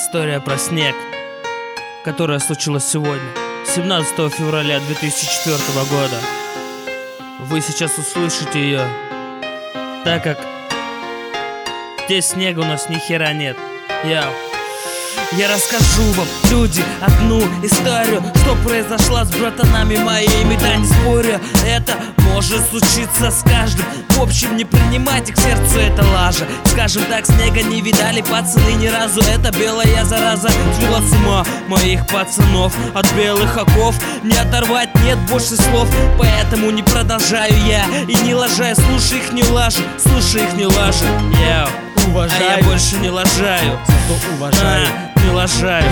История про снег, которая случилась сегодня, 17 февраля 2004 года. Вы сейчас услышите ее, так как здесь снега у нас ни хера нет. Я расскажу вам, люди, одну историю, что произошла с братанами моими. Да не спорю, это может случиться с каждым. В общем, не принимайте к сердцу это лажа. Скажем так, снега не видали пацаны ни разу. Это белая зараза свела с ума моих пацанов. От белых оков не оторвать, нет больше слов. Поэтому не продолжаю я и не лажаю. Слушай их, не лажу, слушай их, не лажу. Уважаю. А я больше не лажаю. Зато уважаю. Не лажаю.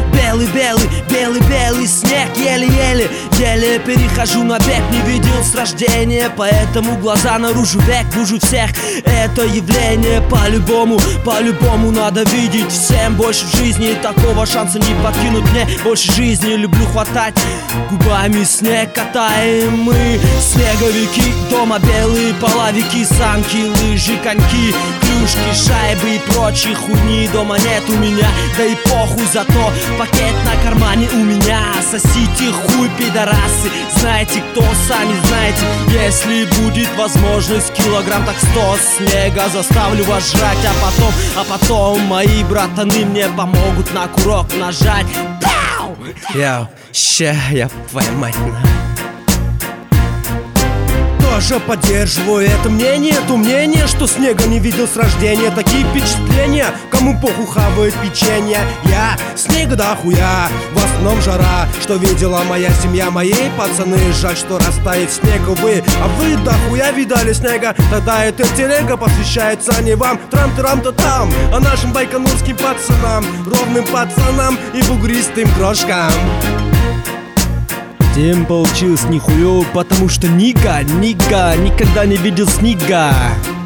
Белый снег, еле перехожу на бег. Не видел с рождения, поэтому глаза наружу век. Бужу всех это явление. По-любому надо видеть всем больше в жизни. Такого шанса не покинуть мне больше жизни. Люблю хватать губами снег, катаем мы. Снеговики, дома белые половики, санки, лыжи, коньки, клюшки, шайбы и прочей хуйни. Дома нет у меня, да и похуй, зато пакет на кармане у меня. Сосите хуй, пидорасы, знаете кто, сами знаете. Если будет возможность, килограмм так 100 снега заставлю вас жрать. А потом мои братаны мне помогут на курок нажать. Пау! Я твоя мать на. Тоже поддерживаю это мнение. То мнение, что снега не видел с рождения. Такие впечатления, кому похуй хавает печенье. Я снега да хуя, в основном жара. Что видела моя семья, мои пацаны. Жаль, что растает снег, увы. А вы да хуя видали снега? Тогда эта телега посвящается не вам, трам-трам-та-там, а нашим байконурским пацанам, ровным пацанам и бугристым крошкам. Тем получилось нихуё, потому что нига никогда не видел снега.